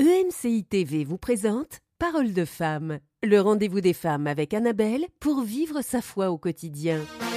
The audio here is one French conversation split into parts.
EMCI TV vous présente Parole de femme, le rendez-vous des femmes avec Annabelle pour vivre sa foi au quotidien.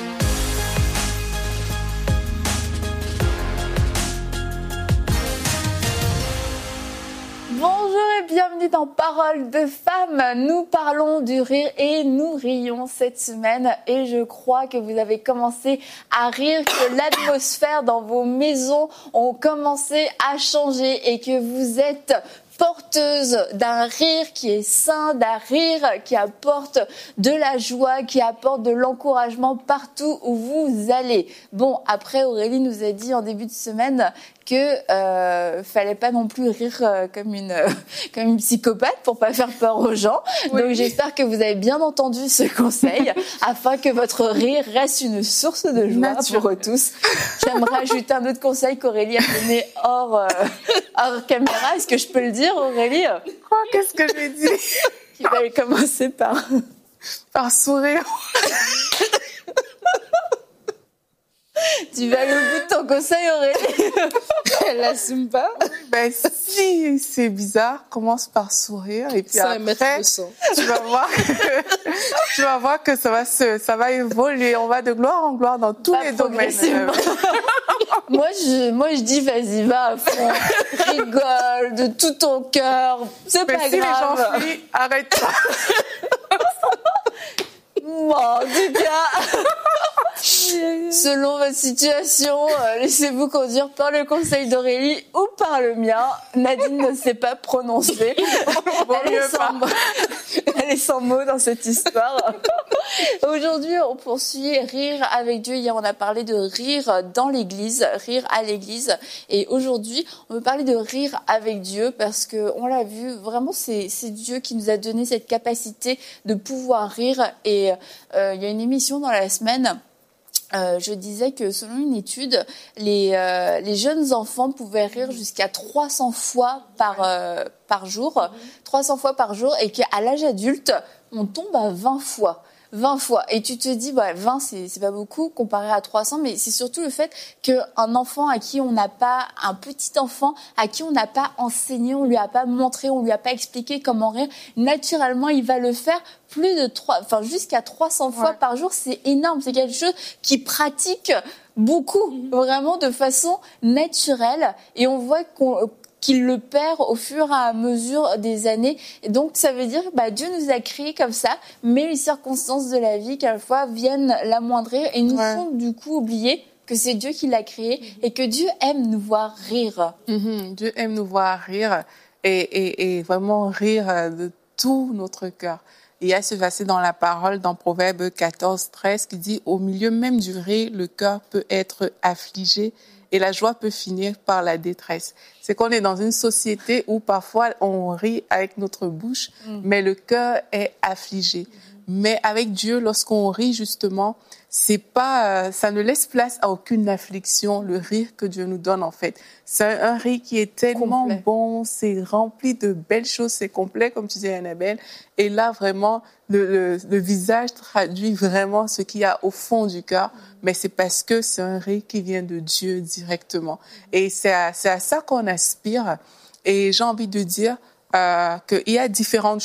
Bonjour et bienvenue dans Parole de femme. Nous parlons du rire et nous rions cette semaine et je crois que vous avez commencé à rire, que l'atmosphère dans vos maisons ont commencé à changer et que vous êtes porteuse d'un rire qui est sain, d'un rire qui apporte de la joie, qui apporte de l'encouragement partout où vous allez. Bon, après Aurélie nous a dit en début de semaine que fallait pas non plus rire comme une psychopathe pour pas faire peur aux gens. Oui. Donc j'espère que vous avez bien entendu ce conseil afin que votre rire reste une source de joie pour eux tous. J'aimerais ajouter un autre conseil qu'Aurélie a donné hors caméra. Est-ce que je peux le dire, Aurélie? Quoi? Qu'est-ce que j'ai dit? Il fallait commencer par sourire. Tu vas aller au bout de ton conseil, Aurélie? Elle l'assume pas? Ben si c'est bizarre, commence par sourire et puis ça après tu vas voir que ça va évoluer. On va de gloire en gloire dans tous les domaines. Moi je dis vas-y, va à fond, rigole de tout ton cœur, c'est pas grave. Si les gens fuient, arrête pas. Bon, en tout cas, selon votre situation, laissez-vous conduire par le conseil d'Aurélie ou par le mien. Nadine ne sait pas prononcer. Elle est sans mots dans cette histoire. Aujourd'hui, on poursuit rire avec Dieu. Hier, on a parlé de rire dans l'église, rire à l'église. Et aujourd'hui, on veut parler de rire avec Dieu parce que on l'a vu, vraiment, c'est Dieu qui nous a donné cette capacité de pouvoir rire. Et il y a une émission dans la semaine. Je disais que selon une étude, les jeunes enfants pouvaient rire jusqu'à 300 fois par jour, 300 fois par jour, et qu'à l'âge adulte, on tombe à 20 fois. 20 fois. Et tu te dis, 20, c'est pas beaucoup comparé à 300, mais c'est surtout le fait qu'un enfant à qui on n'a pas, un petit enfant à qui on n'a pas enseigné, on lui a pas montré, on lui a pas expliqué comment rire, naturellement, il va le faire jusqu'à 300 fois par jour. C'est énorme. C'est quelque chose qui pratique beaucoup, vraiment de façon naturelle. Et on voit qu'il le perd au fur et à mesure des années. Et donc, ça veut dire que Dieu nous a créés comme ça, mais les circonstances de la vie, quelquefois, viennent l'amoindrir et nous font du coup oublier que c'est Dieu qui l'a créé et que Dieu aime nous voir rire. Dieu aime nous voir rire et vraiment rire de tout notre cœur. Il y a ce verset dans la parole, dans Proverbe 14, 13, qui dit « Au milieu même du rire, le cœur peut être affligé et la joie peut finir par la détresse. » C'est qu'on est dans une société où parfois on rit avec notre bouche, mais le cœur est affligé. Mais avec Dieu, lorsqu'on rit justement, c'est pas, ça ne laisse place à aucune affliction, le rire que Dieu nous donne en fait. C'est un rire qui est tellement complet. Bon, c'est rempli de belles choses, c'est complet comme tu disais Annabelle. Et là vraiment, le visage traduit vraiment ce qu'il y a au fond du cœur, mais c'est parce que c'est un rire qui vient de Dieu directement. Et c'est à ça qu'on aspire. Et j'ai envie de dire qu'il y a différentes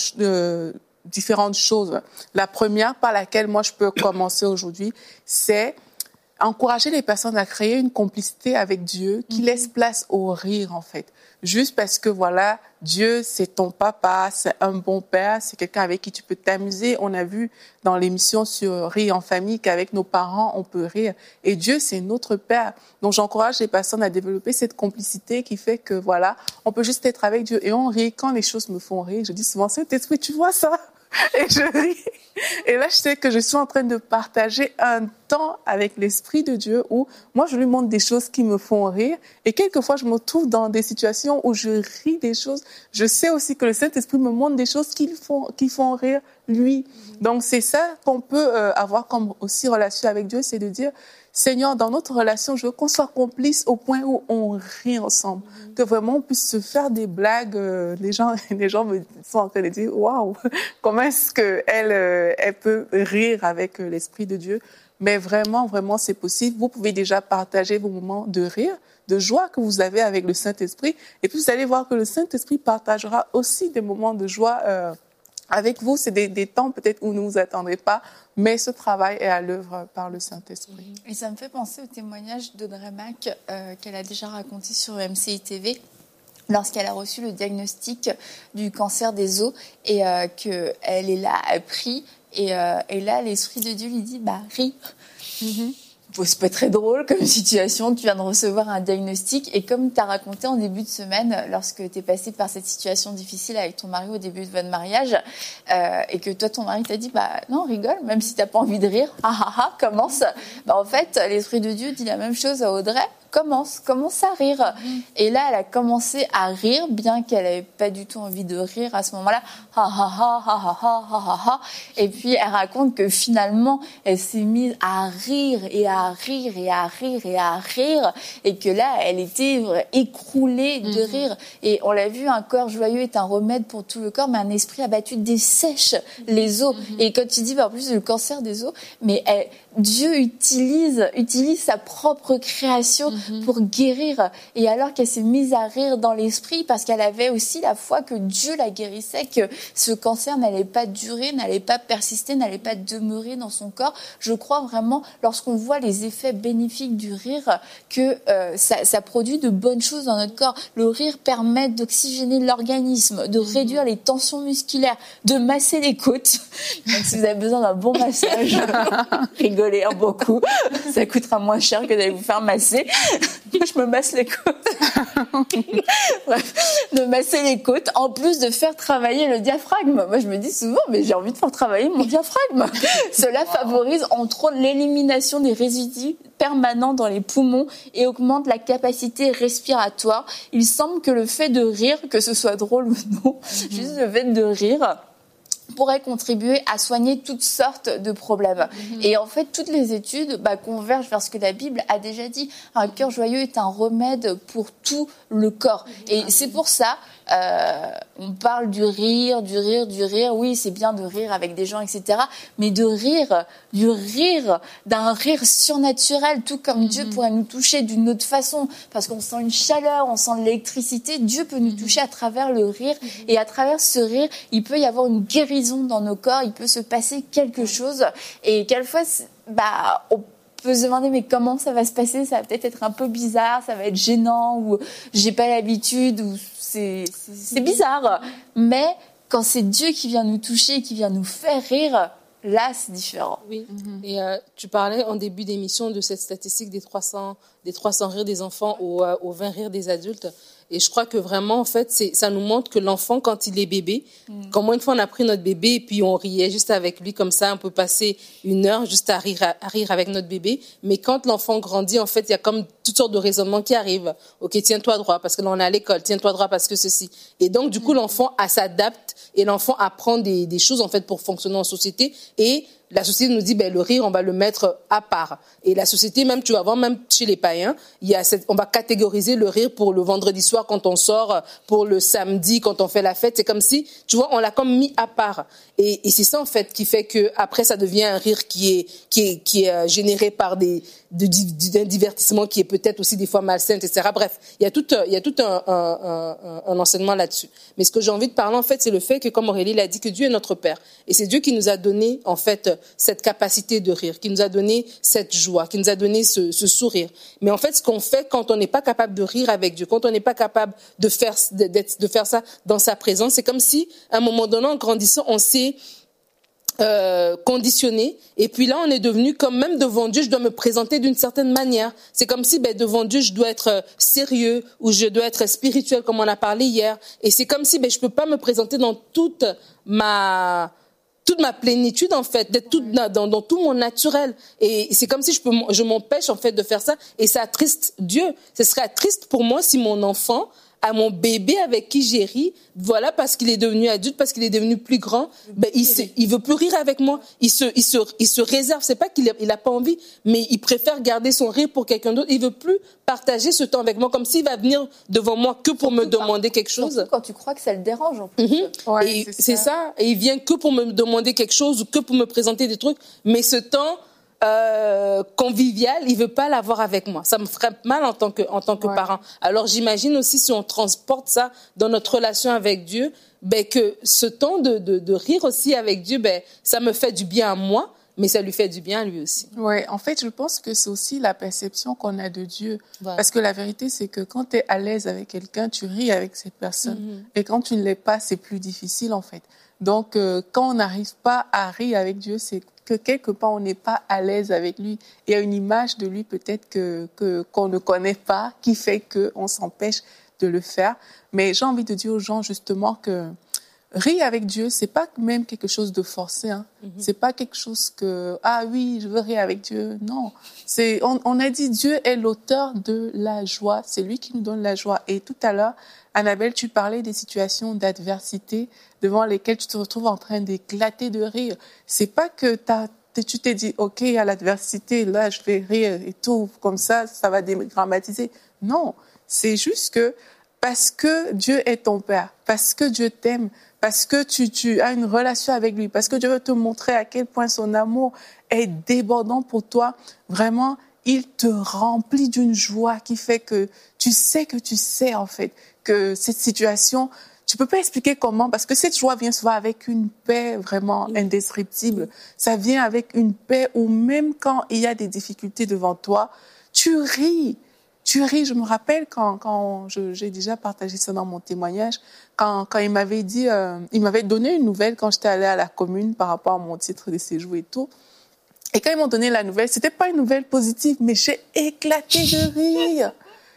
choses. La première par laquelle moi je peux commencer aujourd'hui, c'est encourager les personnes à créer une complicité avec Dieu qui laisse place au rire en fait. Juste parce que voilà, Dieu c'est ton papa, c'est un bon père, c'est quelqu'un avec qui tu peux t'amuser. On a vu dans l'émission sur Rire en famille qu'avec nos parents on peut rire. Et Dieu c'est notre père. Donc j'encourage les personnes à développer cette complicité qui fait que voilà, on peut juste être avec Dieu et on rit quand les choses me font rire. Je dis souvent Saint-Esprit, tu vois ça? Et je ris. Et là, je sais que je suis en train de partager un temps avec l'Esprit de Dieu où moi, je lui montre des choses qui me font rire. Et quelquefois, je me trouve dans des situations où je ris des choses. Je sais aussi que le Saint-Esprit me montre des choses qui font rire lui. Donc, c'est ça qu'on peut avoir comme aussi relation avec Dieu, c'est de dire, Seigneur, dans notre relation, je veux qu'on soit complices au point où on rit ensemble, que vraiment on puisse se faire des blagues. Les gens me sont en train de dire, waouh, comment est-ce que elle peut rire avec l'Esprit de Dieu? Mais vraiment, vraiment, c'est possible. Vous pouvez déjà partager vos moments de rire de joie que vous avez avec le Saint-Esprit. Et puis, vous allez voir que le Saint-Esprit partagera aussi des moments de joie avec vous. C'est des temps peut-être où vous ne vous attendrez pas, mais ce travail est à l'œuvre par le Saint-Esprit. Et ça me fait penser au témoignage d'Audrey Mac qu'elle a déjà raconté sur MCI TV lorsqu'elle a reçu le diagnostic du cancer des os et qu'elle est là, elle prie et là l'Esprit de Dieu lui dit « ris ». Bon, c'est pas très drôle comme situation, tu viens de recevoir un diagnostic et comme tu as raconté en début de semaine, lorsque tu es passé par cette situation difficile avec ton mari au début de votre mariage et que toi ton mari t'a dit non rigole, même si t'as pas envie de rire, commence. En fait l'Esprit de Dieu dit la même chose à Audrey, commence à rire. Et là elle a commencé à rire bien qu'elle avait pas du tout envie de rire à ce moment-là, et puis elle raconte que finalement elle s'est mise à rire et à rire et à rire et à rire et que là elle était écroulée de rire. Et on l'a vu, un corps joyeux est un remède pour tout le corps, mais un esprit abattu dessèche les os. Et quand tu dis en plus le cancer des os, mais Dieu utilise sa propre création pour guérir. Et alors qu'elle s'est mise à rire dans l'esprit parce qu'elle avait aussi la foi que Dieu la guérissait, que ce cancer n'allait pas durer, n'allait pas persister, n'allait pas demeurer dans son corps. Je crois vraiment, lorsqu'on voit les effets bénéfiques du rire, que ça produit de bonnes choses dans notre corps. Le rire permet d'oxygéner l'organisme, de réduire les tensions musculaires, de masser les côtes. Donc, si vous avez besoin d'un bon massage, rigolez beaucoup. Ça coûtera moins cher que d'aller vous faire masser. Moi, je me masse les côtes. Bref, de masser les côtes, en plus de faire travailler le diaphragme. Moi, je me dis souvent, mais j'ai envie de faire travailler mon diaphragme. Cela favorise, entre autres, l'élimination des résidus permanents dans les poumons et augmente la capacité respiratoire. Il semble que le fait de rire, que ce soit drôle ou non, juste le fait de rire, pourrait contribuer à soigner toutes sortes de problèmes. Et en fait, toutes les études convergent vers ce que la Bible a déjà dit. Un cœur joyeux est un remède pour tout le corps. Et c'est pour ça, on parle du rire. Oui, c'est bien de rire avec des gens, etc. Mais d'un rire surnaturel, tout comme Dieu pourrait nous toucher d'une autre façon. Parce qu'on sent une chaleur, on sent de l'électricité. Dieu peut nous toucher à travers le rire. Et à travers ce rire, il peut y avoir une guérison dans nos corps, il peut se passer quelque chose. Et quelquefois, on peut se demander mais comment ça va se passer, ça va peut-être être un peu bizarre, ça va être gênant, ou j'ai pas l'habitude, ou c'est bizarre. Mais quand c'est Dieu qui vient nous toucher, qui vient nous faire rire, là, c'est différent. Oui. Et tu parlais en début d'émission de cette statistique des 300 rires des enfants aux 20 rires des adultes. Et je crois que vraiment, en fait, ça nous montre que l'enfant, quand il est bébé, comme une fois on a pris notre bébé et puis on riait juste avec lui comme ça, on peut passer 1 heure juste à rire avec notre bébé. Mais quand l'enfant grandit, en fait, il y a comme toutes sortes de raisonnements qui arrivent. Ok, tiens-toi droit parce que là on est à l'école, tiens-toi droit parce que ceci. Et donc, du coup, l'enfant s'adapte et l'enfant apprend des choses, en fait, pour fonctionner en société. Et la société nous dit, le rire, on va le mettre à part. Et la société, même, tu vas voir, même chez les païens, on va catégoriser le rire pour le vendredi soir quand on sort, pour le samedi quand on fait la fête. C'est comme si, tu vois, on l'a comme mis à part. Et c'est ça, en fait, qui fait que après ça devient un rire qui est généré par d'un divertissement qui est peut-être aussi des fois malsain, etc. Bref, il y a tout un enseignement là-dessus. Mais ce que j'ai envie de parler, en fait, c'est le fait que, comme Aurélie l'a dit, que Dieu est notre Père. Et c'est Dieu qui nous a donné, en fait, cette capacité de rire, qui nous a donné cette joie, qui nous a donné ce sourire. Mais en fait, ce qu'on fait quand on n'est pas capable de rire avec Dieu, quand on n'est pas capable de faire ça dans sa présence, c'est comme si, à un moment donné, en grandissant, on s'est conditionné, et puis là on est devenu comme, même devant Dieu je dois me présenter d'une certaine manière. C'est comme si devant Dieu je dois être sérieux, ou je dois être spirituel comme on a parlé hier, et c'est comme si je peux pas me présenter dans toute ma plénitude, en fait, d'être dans tout mon naturel. Et c'est comme si je m'empêche, en fait, de faire ça, et ça attriste Dieu. Ce serait triste pour moi si mon enfant, à mon bébé avec qui j'ai ri, voilà, parce qu'il est devenu adulte, parce qu'il est devenu plus grand, il veut plus rire avec moi. Il se réserve. C'est pas qu'il a pas envie, mais il préfère garder son rire pour quelqu'un d'autre. Il veut plus partager ce temps avec moi, comme s'il va venir devant moi que pour me demander quelque chose. Surtout quand tu crois que ça le dérange, en plus. Ouais, et c'est ça. Et il vient que pour me demander quelque chose, ou que pour me présenter des trucs. Mais ce temps, conviviale, il veut pas l'avoir avec moi. Ça me ferait mal en tant que parent. Alors j'imagine aussi si on transporte ça dans notre relation avec Dieu, que ce temps de rire aussi avec Dieu, ça me fait du bien à moi, mais ça lui fait du bien à lui aussi. Oui, en fait, je pense que c'est aussi la perception qu'on a de Dieu. Voilà. Parce que la vérité, c'est que quand tu es à l'aise avec quelqu'un, tu ris avec cette personne. Et quand tu ne l'es pas, c'est plus difficile, en fait. Donc, quand on n'arrive pas à rire avec Dieu, c'est que quelque part, on n'est pas à l'aise avec lui. Il y a une image de lui, peut-être, qu'on ne connaît pas, qui fait qu'on s'empêche de le faire. Mais j'ai envie de dire aux gens, justement, que rire avec Dieu, c'est pas même quelque chose de forcé, hein. C'est pas quelque chose que, ah oui, je veux rire avec Dieu. Non. On a dit Dieu est l'auteur de la joie. C'est lui qui nous donne la joie. Et tout à l'heure, Annabelle, tu parlais des situations d'adversité devant lesquelles tu te retrouves en train d'éclater de rire. C'est pas que tu t'es dit, OK, il y a l'adversité, là, je vais rire et tout, comme ça va dédramatiser. Non. C'est juste que, parce que Dieu est ton Père, parce que Dieu t'aime, parce que tu as une relation avec lui, parce que Dieu veut te montrer à quel point son amour est débordant pour toi, vraiment, il te remplit d'une joie qui fait que tu sais en fait que cette situation, tu peux pas expliquer comment, parce que cette joie vient souvent avec une paix vraiment indescriptible. Ça vient avec une paix où même quand il y a des difficultés devant toi, tu ris. Je me rappelle quand j'ai déjà partagé ça dans mon témoignage, quand il m'avait dit, il m'avait donné une nouvelle quand j'étais allée à la commune par rapport à mon titre de séjour et tout. Et quand ils m'ont donné la nouvelle, c'était pas une nouvelle positive, mais j'ai éclaté de rire.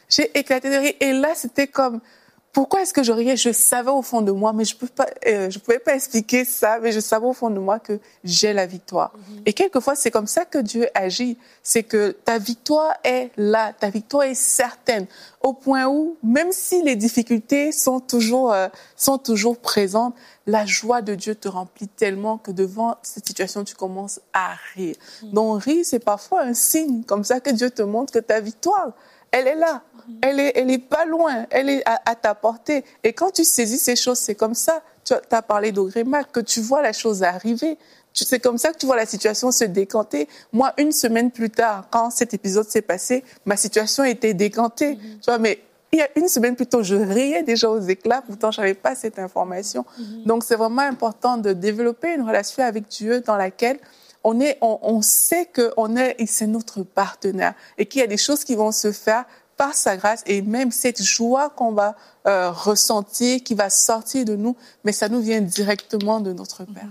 Et là, c'était comme, pourquoi est-ce que je riais? Je savais au fond de moi, mais je pouvais pas expliquer ça, mais je savais au fond de moi que j'ai la victoire. Et quelquefois, c'est comme ça que Dieu agit. C'est que ta victoire est là, ta victoire est certaine, au point où, même si les difficultés sont toujours présentes, la joie de Dieu te remplit tellement que devant cette situation, tu commences à rire. Donc, rire, c'est parfois un signe comme ça que Dieu te montre que ta victoire, elle est là. Elle est pas loin, elle est à ta portée. Et quand tu saisis ces choses, c'est comme ça. Tu as parlé d'Ogrema, que tu vois la chose arriver. C'est comme ça que tu vois la situation se décanter. Moi, une semaine plus tard, quand cet épisode s'est passé, ma situation était décantée. Tu vois, mais il y a une semaine plus tôt, je riais déjà aux éclats, pourtant je n'avais pas cette information. Donc, c'est vraiment important de développer une relation avec Dieu dans laquelle on sait que c'est notre partenaire et qu'il y a des choses qui vont se faire par sa grâce, et même cette joie qu'on va ressentir, qui va sortir de nous, mais ça nous vient directement de notre Père.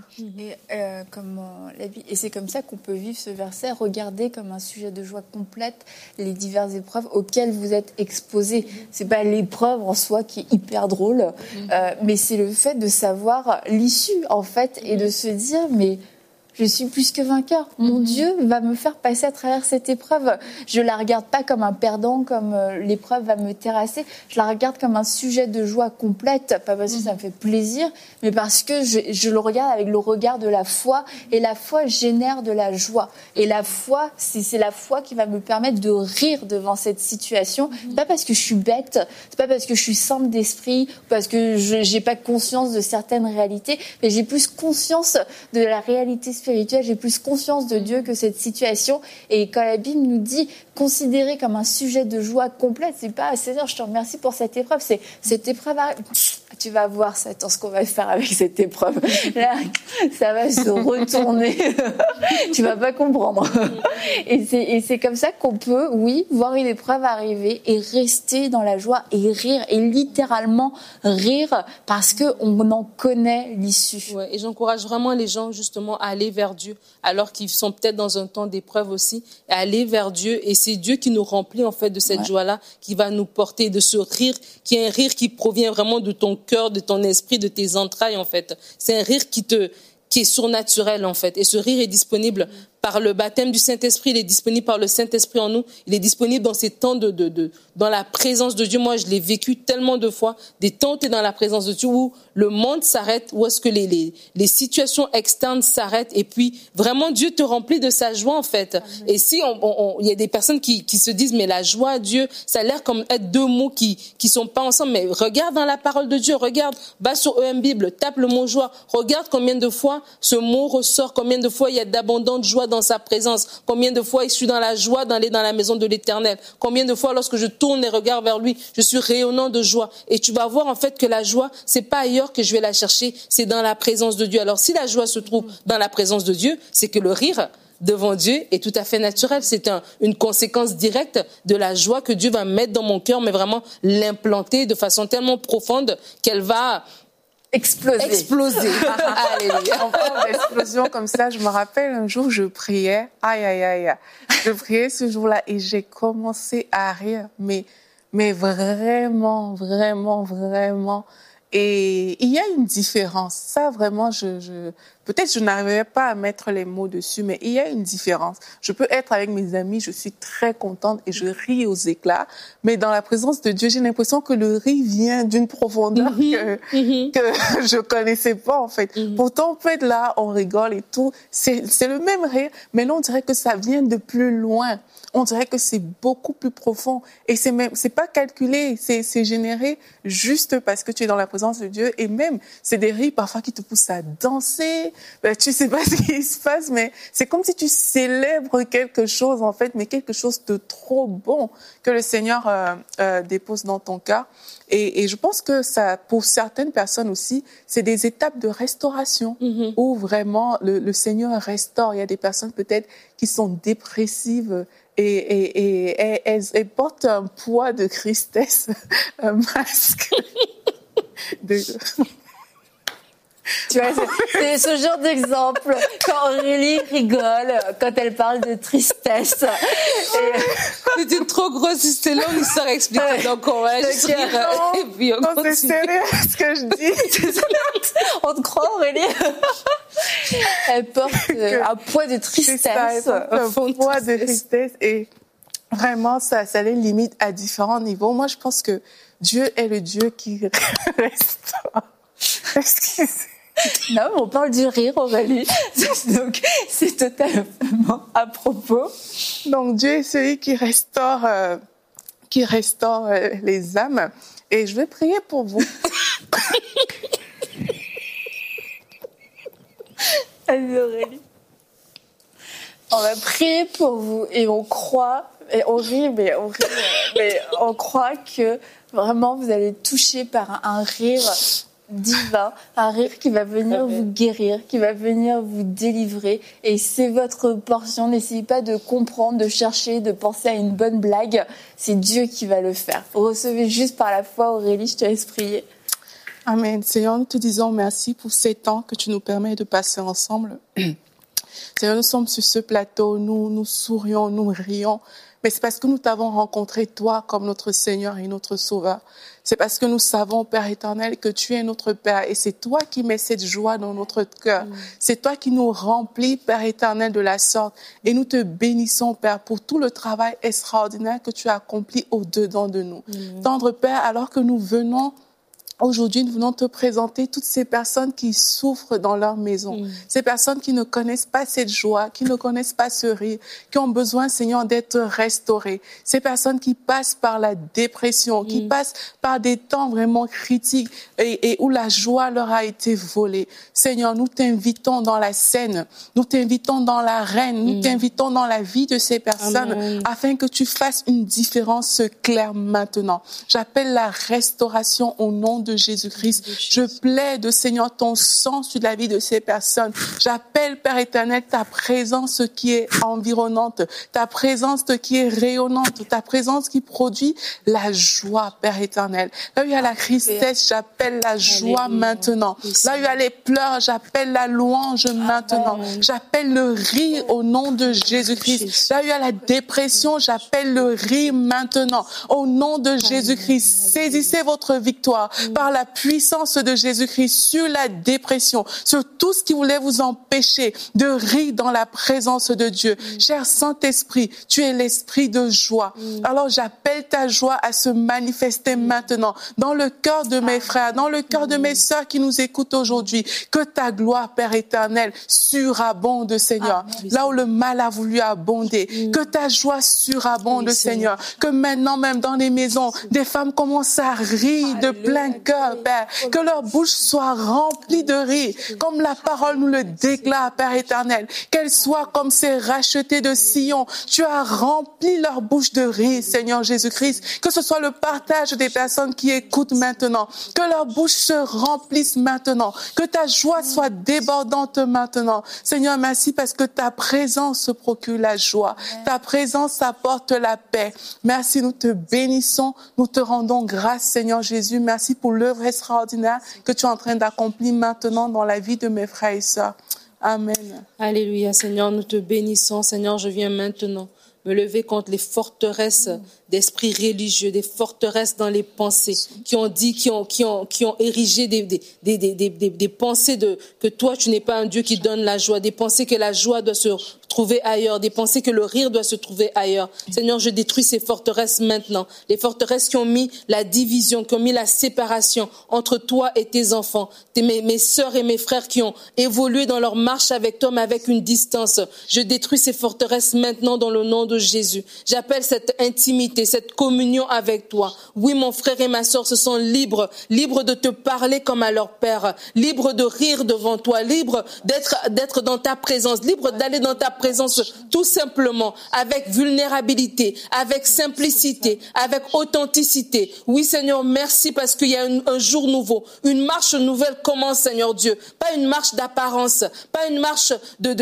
Et c'est comme ça qu'on peut vivre ce verset, regarder comme un sujet de joie complète les diverses épreuves auxquelles vous êtes exposés. C'est pas l'épreuve en soi qui est hyper drôle, mais c'est le fait de savoir l'issue, en fait, et de se dire, mais je suis plus que vainqueur. Mon Dieu va me faire passer à travers cette épreuve. Je la regarde pas comme un perdant, comme l'épreuve va me terrasser. Je la regarde comme un sujet de joie complète, pas parce que ça me fait plaisir, mais parce que je le regarde avec le regard de la foi, et la foi génère de la joie. Et la foi, c'est la foi qui va me permettre de rire devant cette situation. C'est pas parce que je suis bête, c'est pas parce que je suis simple d'esprit, parce que j'ai pas conscience de certaines réalités, mais j'ai plus conscience de la réalité spirituelle, j'ai plus conscience de Dieu que cette situation. Et quand la Bible nous dit considérer comme un sujet de joie complète, c'est pas Seigneur, je te remercie pour cette épreuve, c'est cette épreuve, tu vas voir Satan ce qu'on va faire avec cette épreuve. Là, ça va se retourner. Tu vas pas comprendre. Et c'est comme ça qu'on peut, oui, voir une épreuve arriver et rester dans la joie et rire, et littéralement rire, parce que on en connaît l'issue. Ouais, et j'encourage vraiment les gens justement à aller vers Dieu, alors qu'ils sont peut-être dans un temps d'épreuve aussi, à aller vers Dieu, et c'est Dieu qui nous remplit en fait de cette joie-là, qui va nous porter, de ce rire, qui est un rire qui provient vraiment de ton cœur, de ton esprit, de tes entrailles en fait. C'est un rire qui est surnaturel en fait, et ce rire est disponible par le baptême du Saint-Esprit, il est disponible par le Saint-Esprit en nous, il est disponible dans ces temps dans la présence de Dieu. Moi, je l'ai vécu tellement de fois, des temps où tu es dans la présence de Dieu, où le monde s'arrête, où est-ce que les situations externes s'arrêtent, et puis vraiment Dieu te remplit de sa joie en fait. Amen. Et si il y a des personnes qui se disent, mais la joie, Dieu, ça a l'air comme être deux mots qui sont pas ensemble, mais regarde dans la parole de Dieu, regarde, va sur EM Bible, tape le mot joie, regarde combien de fois ce mot ressort, combien de fois il y a d'abondante joie dans sa présence? Combien de fois je suis dans la joie d'aller dans la maison de l'Éternel? Combien de fois lorsque je tourne les regards vers lui, je suis rayonnant de joie? Et tu vas voir en fait que la joie, c'est pas ailleurs que je vais la chercher, c'est dans la présence de Dieu. Alors si la joie se trouve dans la présence de Dieu, c'est que le rire devant Dieu est tout à fait naturel. C'est une conséquence directe de la joie que Dieu va mettre dans mon cœur, mais vraiment l'implanter de façon tellement profonde qu'elle va exploser. En parlant d'explosion comme ça, je me rappelle un jour, je priais, je priais ce jour-là et j'ai commencé à rire, mais vraiment. Et il y a une différence. Ça, vraiment, peut-être je n'arriverai pas à mettre les mots dessus, mais il y a une différence. Je peux être avec mes amis, je suis très contente et je ris aux éclats, mais dans la présence de Dieu, j'ai l'impression que le rire vient d'une profondeur que je connaissais pas, en fait. Pourtant, on peut être là, on rigole et tout. C'est le même rire, mais là, on dirait que ça vient de plus loin. On dirait que c'est beaucoup plus profond. Et c'est pas calculé, c'est généré juste parce que tu es dans la présence de Dieu. Et même, c'est des rires parfois qui te poussent à danser. Tu sais pas ce qui se passe, mais c'est comme si tu célèbres quelque chose, en fait, mais quelque chose de trop bon que le Seigneur dépose dans ton cœur. Et je pense que ça, pour certaines personnes aussi, c'est des étapes de restauration où vraiment le Seigneur restaure. Il y a des personnes peut-être qui sont dépressives et elles portent un poids de tristesse, un masque Tu vois, c'est ce genre d'exemple quand Aurélie rigole, quand elle parle de tristesse. C'était trop gros, si c'était long, il saurait expliquer. Donc on va juste rire et puis on continue. C'est sérieux ce que je dis. On te croit, Aurélie? Elle porte un poids de tristesse. Un poids de tristesse et vraiment ça les limite à différents niveaux. Moi, je pense que Dieu est le Dieu qui restaure. Excusez. Non, on parle du rire, Aurélie. Donc, c'est totalement à propos. Donc, Dieu est celui qui restaure les âmes. Et je vais prier pour vous. Allez, Aurélie. On va prier pour vous et on croit, et on rit, mais on croit que vraiment vous allez être touchés par un rire divin, un rire qui va venir vous guérir, qui va venir vous délivrer. Et c'est votre portion. N'essayez pas de comprendre, de chercher, de penser à une bonne blague. C'est Dieu qui va le faire. Vous recevez juste par la foi. Aurélie, je te laisse prier. Amen. Seigneur, nous te disons merci pour ces temps que tu nous permets de passer ensemble. Seigneur, nous sommes sur ce plateau, nous sourions, nous rions. Mais c'est parce que nous t'avons rencontré, toi, comme notre Seigneur et notre Sauveur. C'est parce que nous savons, Père éternel, que tu es notre Père. Et c'est toi qui mets cette joie dans notre cœur. C'est toi qui nous remplis, Père éternel, de la sorte. Et nous te bénissons, Père, pour tout le travail extraordinaire que tu as accompli au-dedans de nous. Tendre Père, alors que nous venons aujourd'hui, nous venons te présenter toutes ces personnes qui souffrent dans leur maison. Ces personnes qui ne connaissent pas cette joie, qui ne connaissent pas ce rire, qui ont besoin, Seigneur, d'être restaurées. Ces personnes qui passent par la dépression, qui passent par des temps vraiment critiques et où la joie leur a été volée. Seigneur, nous t'invitons dans la scène, nous t'invitons dans l'arène, nous t'invitons dans la vie de ces personnes afin que tu fasses une différence claire maintenant. J'appelle la restauration au nom de Jésus-Christ. Je plaide, Seigneur, ton sang sur la vie de ces personnes. J'appelle, Père éternel, ta présence qui est environnante, ta présence qui est rayonnante, ta présence qui produit la joie, Père éternel. Là où il y a la tristesse, j'appelle la joie maintenant. Là où il y a les pleurs, j'appelle la louange maintenant. J'appelle le rire au nom de Jésus-Christ. Là où il y a la dépression, j'appelle le rire maintenant. Au nom de Jésus-Christ, saisissez votre victoire par la puissance de Jésus-Christ sur la dépression, sur tout ce qui voulait vous empêcher de rire dans la présence de Dieu. Cher Saint-Esprit, tu es l'esprit de joie. Alors j'appelle ta joie à se manifester maintenant dans le cœur de mes frères, dans le cœur de mes sœurs qui nous écoutent aujourd'hui. Que ta gloire, Père éternel, surabonde, Seigneur. Là où le mal a voulu abonder, que ta joie surabonde, Seigneur. Que maintenant même dans les maisons, des femmes commencent à rire de plein cœur cœur, Père. Que leur bouche soit remplie de rire, comme la parole nous le déclare, Père éternel. Qu'elle soit comme ces rachetés de Sion. Tu as rempli leur bouche de rire, Seigneur Jésus-Christ. Que ce soit le partage des personnes qui écoutent maintenant. Que leur bouche se remplisse maintenant. Que ta joie soit débordante maintenant. Seigneur, merci parce que ta présence se procure la joie. Ta présence apporte la paix. Merci, nous te bénissons. Nous te rendons grâce, Seigneur Jésus. Merci pour l'œuvre extraordinaire que tu es en train d'accomplir maintenant dans la vie de mes frères et sœurs. Amen. Alléluia, Seigneur, nous te bénissons. Seigneur, je viens maintenant me lever contre les forteresses d'esprit religieux, des forteresses dans les pensées, qui ont érigé des pensées que toi, tu n'es pas un Dieu qui donne la joie, des pensées que la joie doit se trouver ailleurs, des pensées que le rire doit se trouver ailleurs. Seigneur, je détruis ces forteresses maintenant, les forteresses qui ont mis la division, qui ont mis la séparation entre toi et tes enfants, mes sœurs et mes frères qui ont évolué dans leur marche avec toi, mais avec une distance. Je détruis ces forteresses maintenant dans le nom de Jésus. J'appelle cette intimité, cette communion avec toi. Oui, mon frère et ma sœur se sont libres de te parler comme à leur père, libres de rire devant toi, libres d'être dans ta présence, libres d'aller dans ta présence tout simplement, avec vulnérabilité, avec simplicité, avec authenticité. Oui, Seigneur, merci parce qu'il y a un jour nouveau, une marche nouvelle commence, Seigneur Dieu. Pas une marche d'apparence, pas une marche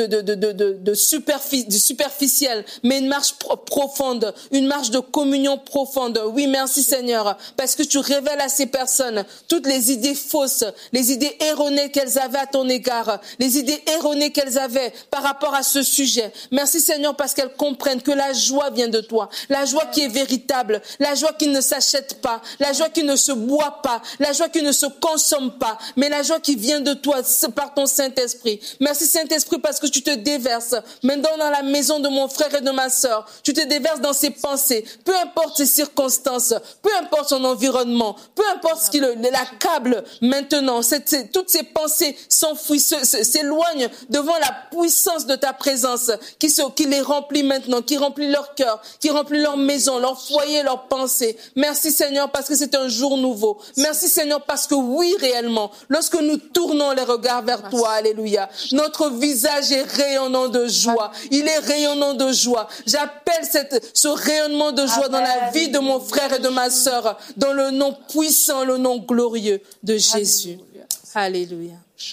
de superficielle, mais une marche profonde, une marche de communion profonde. Oui, merci Seigneur, parce que tu révèles à ces personnes toutes les idées fausses, les idées erronées qu'elles avaient à ton égard, les idées erronées qu'elles avaient par rapport à ce sujet. Merci Seigneur parce qu'elles comprennent que la joie vient de toi, la joie qui est véritable, la joie qui ne s'achète pas, la joie qui ne se boit pas, la joie qui ne se consomme pas, mais la joie qui vient de toi par ton Saint-Esprit. Merci Saint-Esprit parce que tu te déverses maintenant dans la maison de mon frère et de ma sœur. Tu te déverses dans ses pensées, peu importe ses circonstances, peu importe son environnement, peu importe ce qui l'accable maintenant. Toutes ces pensées s'enfuient, s'éloignent devant la puissance de ta présence qui les remplit maintenant, qui remplit leur cœur, qui remplit leur maison, leur foyer, leurs pensées. Merci Seigneur parce que c'est un jour nouveau. Merci Seigneur parce que oui, réellement, lorsque nous tournons les regards vers toi, alléluia, notre visage est rayonnant de joie. Il est rayonnant de joie. J'appelle ce rayonnement de joie dans la vie de mon frère et de ma sœur, dans le nom puissant, le nom glorieux de Jésus. Alléluia.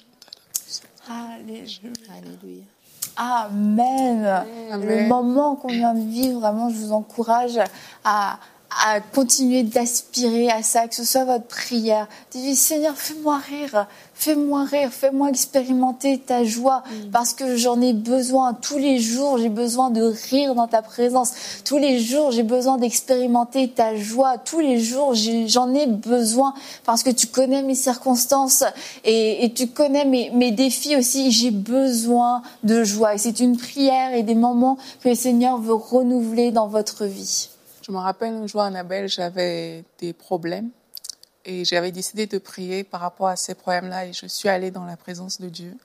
Alléluia. Amen. Le moment qu'on vient de vivre, vraiment, je vous encourage à continuer d'aspirer à ça, que ce soit votre prière. Dites, Seigneur, fais-moi rire, fais-moi expérimenter ta joie, parce que j'en ai besoin tous les jours, j'ai besoin de rire dans ta présence. Tous les jours, j'ai besoin d'expérimenter ta joie. Tous les jours, j'en ai besoin, parce que tu connais mes circonstances et tu connais mes défis aussi. J'ai besoin de joie. Et c'est une prière et des moments que le Seigneur veut renouveler dans votre vie. Je me rappelle un jour, Annabelle, j'avais des problèmes et j'avais décidé de prier par rapport à ces problèmes-là et je suis allée dans la présence de Dieu.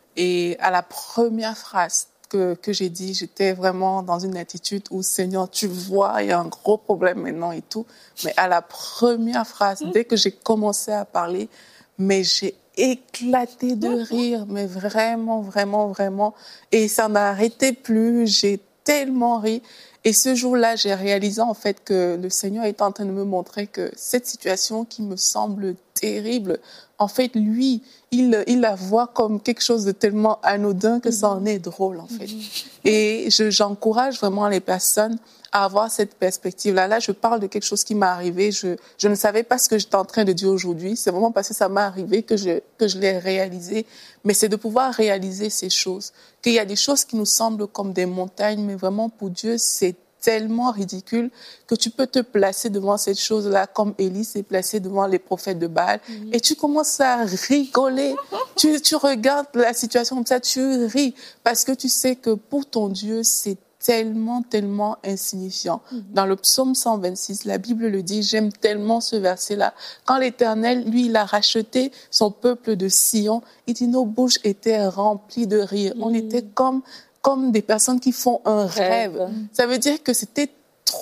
Et à la première phrase que j'ai dit, j'étais vraiment dans une attitude où, Seigneur, tu vois, il y a un gros problème maintenant et tout. Mais à la première phrase, dès que j'ai commencé à parler, mais j'ai éclaté de rire, mais vraiment, vraiment, vraiment. Et ça n'arrêtait plus, j'ai tellement ri. Et ce jour-là, j'ai réalisé en fait que le Seigneur est en train de me montrer que cette situation qui me semble terrible, en fait, lui, il la voit comme quelque chose de tellement anodin que ça en est drôle, en fait. Et j'encourage vraiment les personnes à avoir cette perspective-là. Là, je parle de quelque chose qui m'est arrivé. Je ne savais pas ce que j'étais en train de dire aujourd'hui. C'est vraiment parce que ça m'est arrivé que je l'ai réalisé. Mais c'est de pouvoir réaliser ces choses. Qu'il y a des choses qui nous semblent comme des montagnes, mais vraiment pour Dieu, c'est tellement ridicule que tu peux te placer devant cette chose-là comme Élie s'est placé devant les prophètes de Baal et tu commences à rigoler. Tu regardes la situation comme ça, tu ris parce que tu sais que pour ton Dieu, c'est tellement, tellement insignifiant. Dans le psaume 126, la Bible le dit, j'aime tellement ce verset-là. Quand l'Éternel, lui, il a racheté son peuple de Sion, il dit, nos bouches étaient remplies de rire. On était comme des personnes qui font un rêve. Ça veut dire que c'était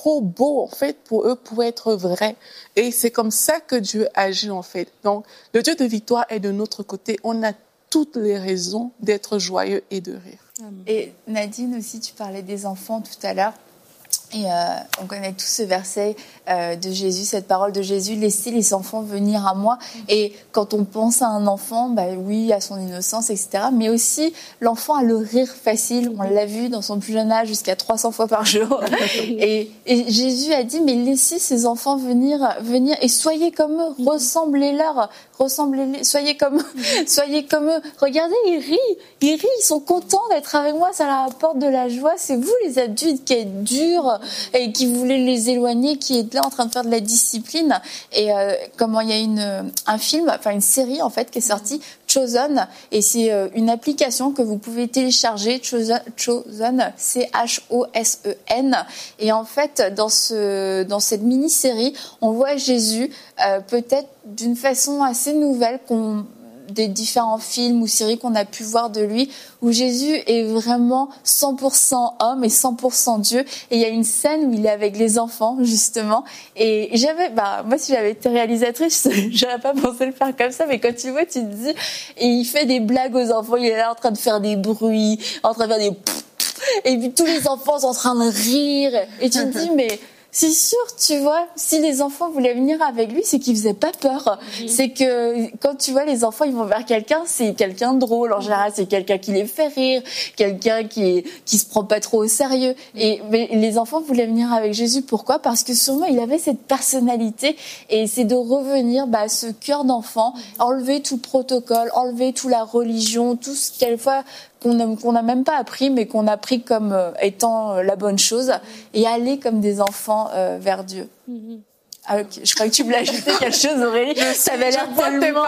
trop beau, en fait, pour eux, pour être vrai. Et c'est comme ça que Dieu agit, en fait. Donc, le Dieu de victoire est de notre côté. On a toutes les raisons d'être joyeux et de rire. Et Nadine aussi, tu parlais des enfants tout à l'heure. Et on connaît tous ce verset de Jésus, cette parole de Jésus, laissez les enfants venir à moi. Et quand on pense à un enfant, bah oui, à son innocence, etc. Mais aussi, l'enfant a le rire facile. On l'a vu dans son plus jeune âge jusqu'à 300 fois par jour. Et Jésus a dit, mais laissez ces enfants venir et soyez comme eux, ressemblez-leur, soyez comme eux. Regardez, ils sont contents d'être avec moi, ça leur apporte de la joie. C'est vous les adultes qui êtes durs et qui voulez les éloigner, qui êtes là en train de faire de la discipline. Et comment il y a une série en fait qui est sortie, Chosen, et c'est une application que vous pouvez télécharger, Chosen, Chosen. Et en fait, dans cette mini-série, on voit Jésus peut-être d'une façon assez nouvelle des différents films ou séries qu'on a pu voir de lui, où Jésus est vraiment 100% homme et 100% Dieu. Et il y a une scène où il est avec les enfants, justement. Et moi, si j'avais été réalisatrice, j'aurais pas pensé le faire comme ça, mais quand tu vois, tu te dis, et il fait des blagues aux enfants, il est là en train de faire des bruits, en train de faire des et puis tous les enfants sont en train de rire. Et tu te dis, mais c'est sûr, tu vois, si les enfants voulaient venir avec lui, c'est qu'ils faisaient pas peur. C'est que quand tu vois les enfants, ils vont vers quelqu'un, c'est quelqu'un de drôle. En général, c'est quelqu'un qui les fait rire, quelqu'un qui se prend pas trop au sérieux. Mais les enfants voulaient venir avec Jésus. Pourquoi ? Parce que sûrement, il avait cette personnalité. Et c'est de revenir à ce cœur d'enfant, enlever tout le protocole, enlever toute la religion, tout ce quelquefois qu'on n'a même pas appris, mais qu'on a pris comme étant la bonne chose, et aller comme des enfants vers Dieu. Ah, okay. Je crois que tu voulais ajouter quelque chose, Aurélie. T'avais l'air tellement...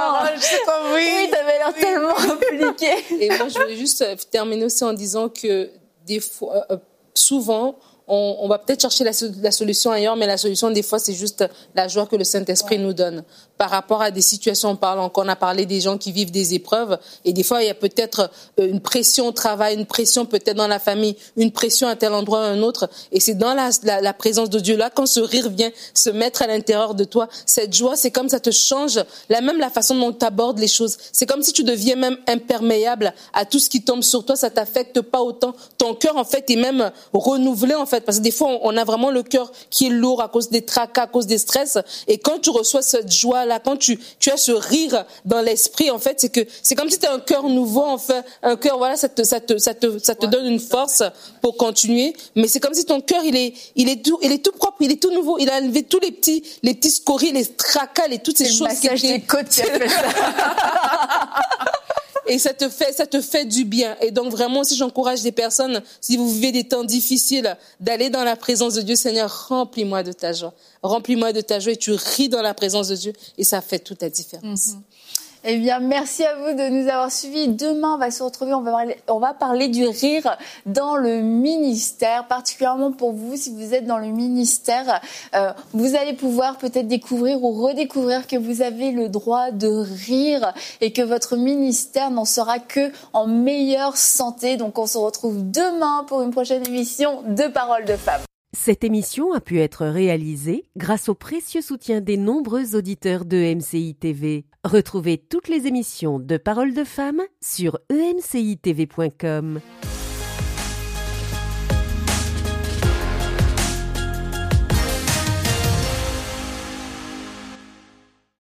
Oui, t'avais l'air tellement impliquée. Et moi, je voulais juste terminer aussi en disant que des fois, souvent, on va peut-être chercher la solution ailleurs, mais la solution, des fois, c'est juste la joie que le Saint-Esprit nous donne. Par rapport à des situations, on a parlé des gens qui vivent des épreuves, et des fois, il y a peut-être une pression au travail, une pression peut-être dans la famille, une pression à tel endroit ou à un autre, et c'est dans la présence de Dieu, là, quand ce rire vient se mettre à l'intérieur de toi, cette joie, c'est comme ça te change, même la façon dont tu abordes les choses. C'est comme si tu deviens même imperméable à tout ce qui tombe sur toi, ça t'affecte pas autant. Ton cœur, en fait, est même renouvelé, en fait, parce que des fois, on a vraiment le cœur qui est lourd à cause des tracas, à cause des stress, et quand tu reçois cette joie là, quand tu as ce rire dans l'esprit, en fait, c'est comme si tu as un cœur nouveau, en fait, un cœur, voilà, ça te donne une force pour continuer, mais c'est comme si ton cœur, il est tout propre, il est tout nouveau, il a enlevé tous les petits scories, les tracas, toutes ces choses qui étaient... côtes qui a fait ça. Et ça te fait du bien. Et donc vraiment, si j'encourage des personnes, si vous vivez des temps difficiles, d'aller dans la présence de Dieu, Seigneur, remplis-moi de ta joie. Remplis-moi de ta joie et tu ris dans la présence de Dieu et ça fait toute la différence. Eh bien, merci à vous de nous avoir suivis. Demain, on va se retrouver, on va parler du rire dans le ministère, particulièrement pour vous, si vous êtes dans le ministère. Vous allez pouvoir peut-être découvrir ou redécouvrir que vous avez le droit de rire et que votre ministère n'en sera que en meilleure santé. Donc, on se retrouve demain pour une prochaine émission de Paroles de Femmes. Cette émission a pu être réalisée grâce au précieux soutien des nombreux auditeurs de MCI TV. Retrouvez toutes les émissions de Paroles de Femmes sur emcitv.com.